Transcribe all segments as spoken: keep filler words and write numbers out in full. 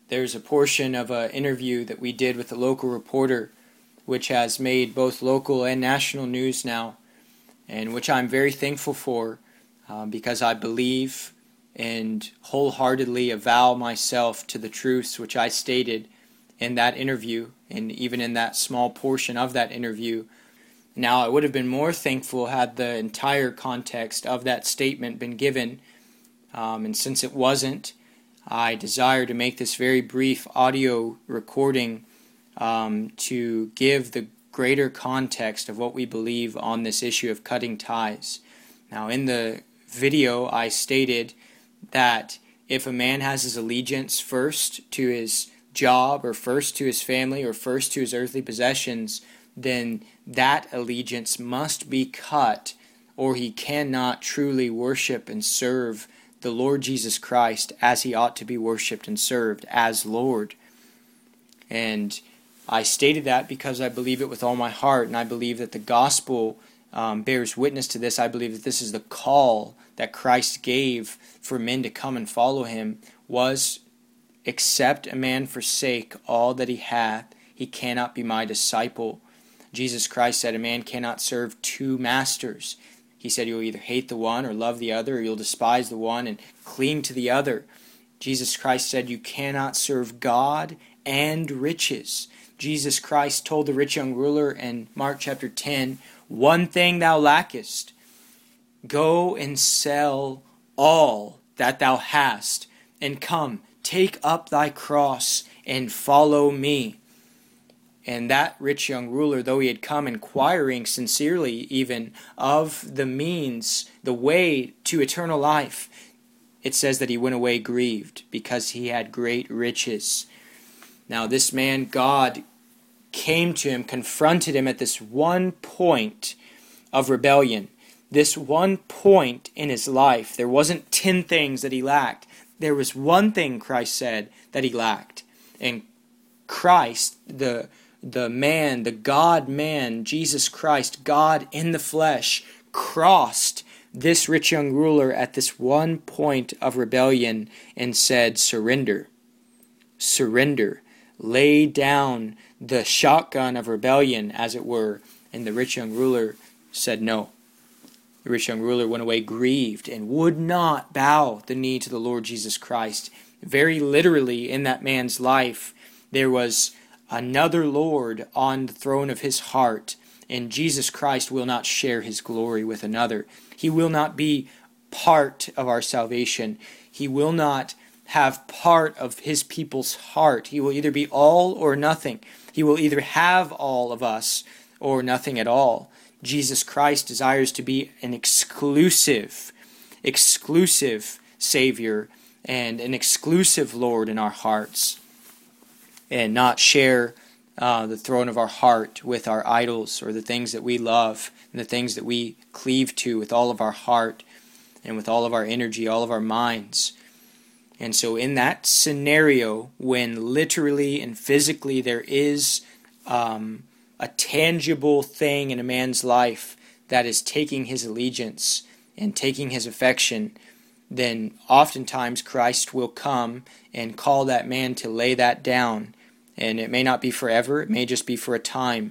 there's a portion of an interview that we did with a local reporter, which has made both local and national news now, and which I'm very thankful for, um, because I believe and wholeheartedly avow myself to the truths which I stated in that interview, and even in that small portion of that interview. Now, I would have been more thankful had the entire context of that statement been given, um, and since it wasn't, I desire to make this very brief audio recording um, to give the greater context of what we believe on this issue of cutting ties. Now, in the video, I stated that if a man has his allegiance first to his job, or first to his family, or first to his earthly possessions, then that allegiance must be cut, or he cannot truly worship and serve the Lord Jesus Christ as he ought to be worshipped and served as Lord. And I stated that because I believe it with all my heart, and I believe that the gospel um, bears witness to this. I believe that this is the call that Christ gave for men to come and follow him, was, except a man forsake all that he hath, he cannot be my disciple. Jesus Christ said a man cannot serve two masters. He said you'll either hate the one or love the other, or you'll despise the one and cling to the other. Jesus Christ said you cannot serve God and riches. Jesus Christ told the rich young ruler in Mark chapter ten, one thing thou lackest, go and sell all that thou hast, and come, take up thy cross, and follow me. And that rich young ruler, though he had come inquiring sincerely even of the means, the way to eternal life, it says that he went away grieved because he had great riches. Now this man, God came to him, confronted him at this one point of rebellion. This one point in his life. There wasn't ten things that he lacked. There was one thing, Christ said, that he lacked. And Christ, the the man, the God-man, Jesus Christ, God in the flesh, crossed this rich young ruler at this one point of rebellion and said, surrender. Surrender. Lay down the shotgun of rebellion, as it were. And the rich young ruler said no. The rich young ruler went away grieved and would not bow the knee to the Lord Jesus Christ. Very literally, in that man's life, there was another Lord on the throne of his heart, and Jesus Christ will not share his glory with another. He will not be part of our salvation. He will not have part of his people's heart. He will either be all or nothing. He will either have all of us or nothing at all. Jesus Christ desires to be an exclusive, exclusive Savior and an exclusive Lord in our hearts, and not share uh, the throne of our heart with our idols or the things that we love and the things that we cleave to with all of our heart and with all of our energy, all of our minds. And so in that scenario, when literally and physically there is um, a tangible thing in a man's life that is taking his allegiance and taking his affection, then oftentimes Christ will come and call that man to lay that down. And it may not be forever, it may just be for a time.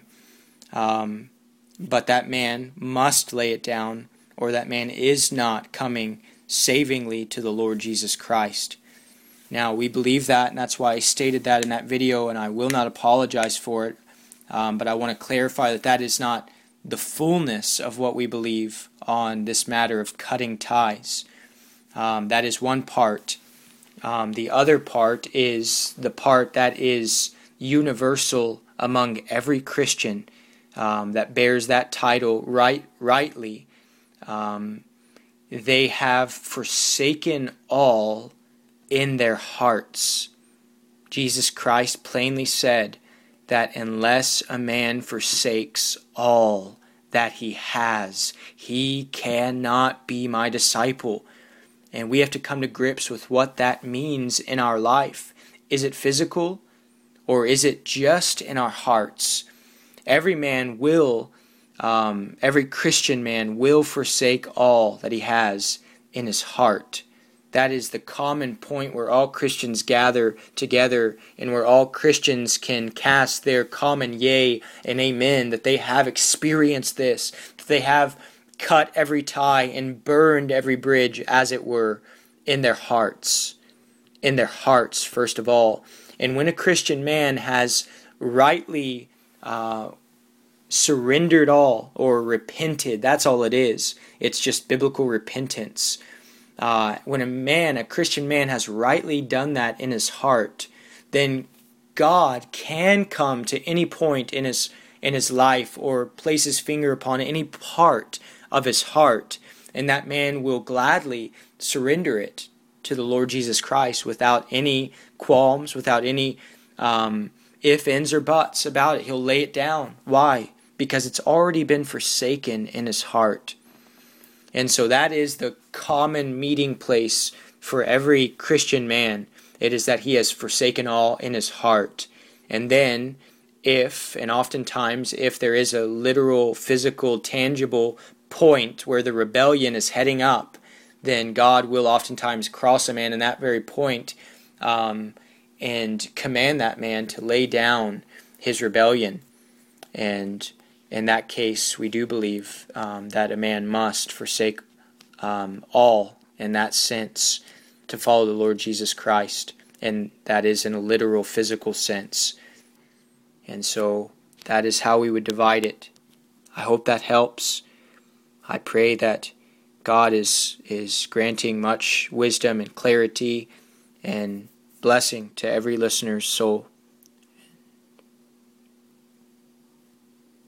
Um, but that man must lay it down, or that man is not coming savingly to the Lord Jesus Christ. Now, we believe that, and that's why I stated that in that video, and I will not apologize for it. Um, but I want to clarify that that is not the fullness of what we believe on this matter of cutting ties. Um, that is one part. Um, the other part is the part that is universal among every Christian um, that bears that title right, rightly. Um, they have forsaken all in their hearts. Jesus Christ plainly said that unless a man forsakes all that he has, he cannot be my disciple. And we have to come to grips with what that means in our life. Is it physical, or is it just in our hearts? Every man will, um, every Christian man will forsake all that he has in his heart. that is the common point where all Christians gather together and where all Christians can cast their common yea and amen, that they have experienced this, that they have cut every tie and burned every bridge, as it were, in their hearts. In their hearts, first of all. And when a Christian man has rightly uh, surrendered all, or repented, that's all it is. It's just biblical repentance. Uh, when a man, a Christian man, has rightly done that in his heart, then God can come to any point in his in his life, or place his finger upon any part of his heart, and that man will gladly surrender it to the Lord Jesus Christ without any qualms, without any um, if, ands, or buts about it. He'll lay it down. Why? Because it's already been forsaken in his heart. And so that is the common meeting place for every Christian man. It is that he has forsaken all in his heart. And then if, and oftentimes if there is a literal, physical, tangible point where the rebellion is heading up, then God will oftentimes cross a man in that very point um, and command that man to lay down his rebellion. And in that case, we do believe um, that a man must forsake um, all in that sense to follow the Lord Jesus Christ. And that is in a literal, physical sense. And so that is how we would divide it. I hope that helps. I pray that God is is granting much wisdom and clarity and blessing to every listener's soul.